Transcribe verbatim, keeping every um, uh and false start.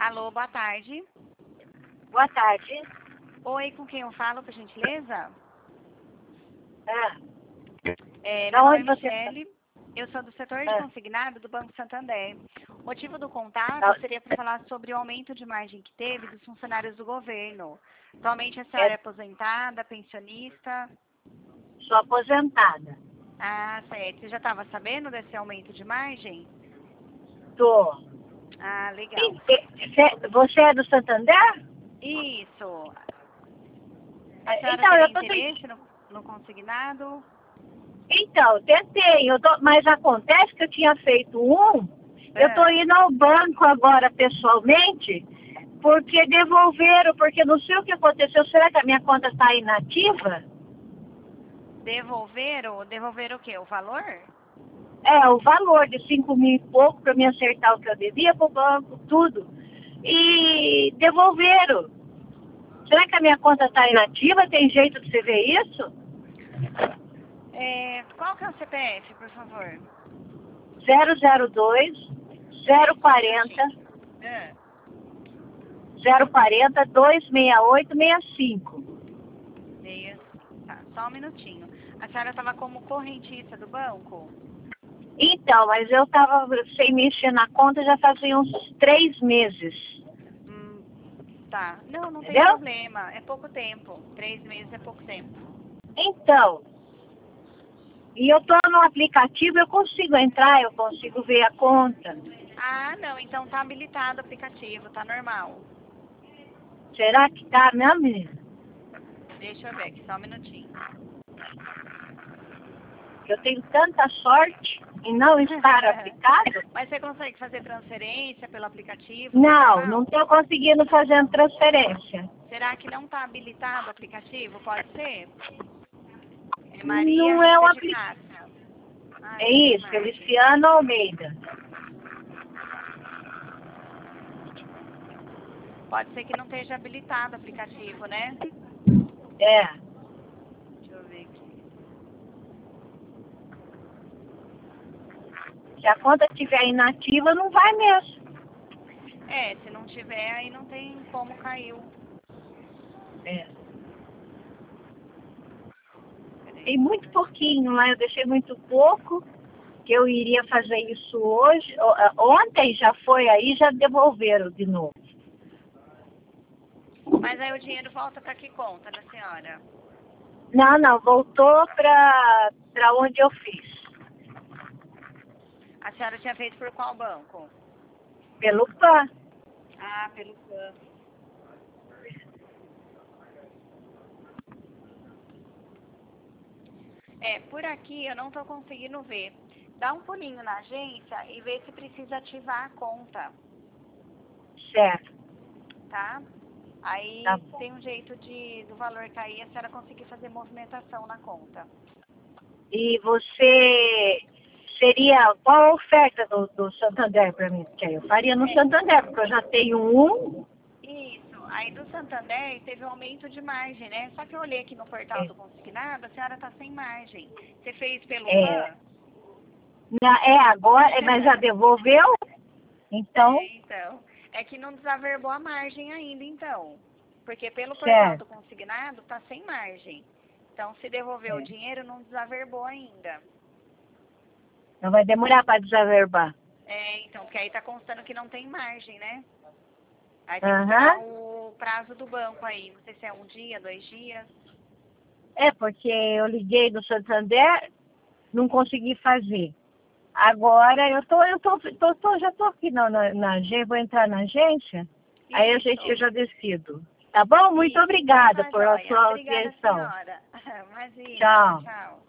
Alô, boa tarde. Boa tarde. Oi, com quem eu falo, por gentileza? É. É, Da meu nome é onde você Michele, eu sou do setor de É. consignado do Banco Santander. O motivo do contato Da- seria para falar sobre o aumento de margem que teve dos funcionários do governo. Atualmente a senhora é É, aposentada, pensionista? sou aposentada. Ah, certo. Você já estava sabendo desse aumento de margem? Tô. Ah, legal. E- e- cê- Você é do Santander? Isso. A É, senhora Então, teria eu tô tentando. interesse no, no consignado? Então, tentei, eu tô... mas acontece que eu tinha feito um, eu tô Ah, indo ao banco agora pessoalmente, porque devolveram, porque não sei o que aconteceu. Será que a minha conta está inativa? devolveram? Devolveram o quê? O valor? É, o valor de cinco mil e pouco para me acertar o que eu devia pro banco, tudo. E devolveram. Será que a minha conta está inativa? Tem jeito de você ver isso? É, qual que é o C P F, por favor? zero zero dois, zero quarenta, Ah, zero quarenta, dois seis oito, seis cinco. meia, tá, só um minutinho. A senhora estava como correntista do banco? Então, mas eu estava sem mexer na conta já fazia uns três meses. Hum, tá. Não, não tem Entendeu? problema. É pouco tempo. Três meses é pouco tempo. Então, e eu tô no aplicativo, eu consigo entrar, eu consigo ver a conta. Ah, não. Então tá habilitado o aplicativo, tá normal. Será que tá mesmo, menina? Deixa eu ver aqui, só um minutinho. Eu tenho tanta sorte em não estar aplicado. Mas você consegue fazer transferência pelo aplicativo? Tá Não, normal? não estou conseguindo fazer transferência. Será que não tá habilitado o aplicativo? Pode ser? É Maria Não é um Rita de aplicativo. Cássia. Ai, É não tem isso, mais. Feliciano Almeida. Pode ser que não esteja habilitado o aplicativo, né? É. Deixa eu ver aqui. Se a conta estiver inativa, não vai mesmo. É, se não tiver, aí não tem como caiu. É. Peraí. Tem muito pouquinho lá, eu deixei muito pouco, que eu iria fazer isso hoje. O- Ontem já foi aí, já devolveram de novo. Mas aí o dinheiro volta para que conta da senhora? Não, não, voltou para para onde eu fiz. A senhora tinha feito por qual banco? Pelo P A N. Ah, pelo Pan. É, por aqui eu não tô conseguindo ver. Dá um pulinho na agência e vê se precisa ativar a conta, Certo, tá? Aí tá bom. tem um jeito de do valor cair, a senhora conseguir fazer movimentação na conta. E você seria qual a oferta do, do Santander para mim? Porque aí eu faria no É, Santander, porque eu já tenho um. isso. Aí do Santander teve um aumento de margem, né? Só que eu olhei aqui no portal É, do consignado, a senhora tá sem margem. Você fez pelo é, Pan? na- é agora, é, mas já devolveu? Então, É, então. É que não desaverbou a margem ainda, então. Porque pelo portal do certo. consignado tá sem margem. Então, se devolver o É. dinheiro, não desaverbou ainda. Não vai demorar para desaverbar. É, então, porque aí tá constando que não tem margem, né? Aí tem que esperar Aham. o prazo do banco aí. Não sei se é um dia, dois dias. É, porque eu liguei do Santander, não consegui fazer. Agora eu tô, eu tô, tô, tô- já tô aqui na, na, na agência, vou entrar na agência, aí a gente, eu Isso. já decido. Tá bom? Muito Isso. Então obrigada tá por a joia. sua Obrigada, atenção. senhora. Imagina. Tchau, Tchau. tchau.